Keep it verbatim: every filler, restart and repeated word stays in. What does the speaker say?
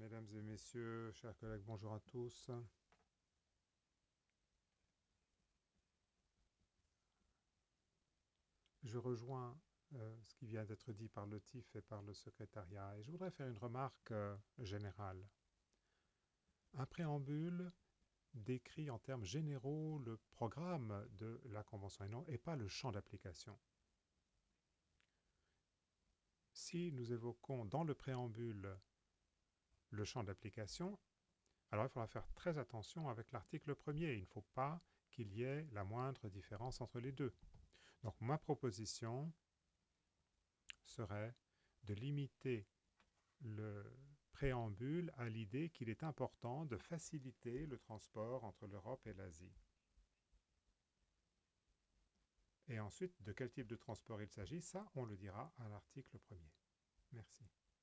Mesdames et messieurs, chers collègues, bonjour à tous. Je rejoins euh, ce qui vient d'être dit par le T I F et par le secrétariat et je voudrais faire une remarque euh, générale. Un préambule décrit en termes généraux le programme de la Convention et, non, et pas le champ d'application. Si nous évoquons dans le préambule le champ d'application, alors il faudra faire très attention avec l'article premier. Il ne faut pas qu'il y ait la moindre différence entre les deux. Donc ma proposition serait de limiter le préambule à l'idée qu'il est important de faciliter le transport entre l'Europe et l'Asie. Et ensuite, de quel type de transport il s'agit, ça, on le dira à l'article premier. Merci.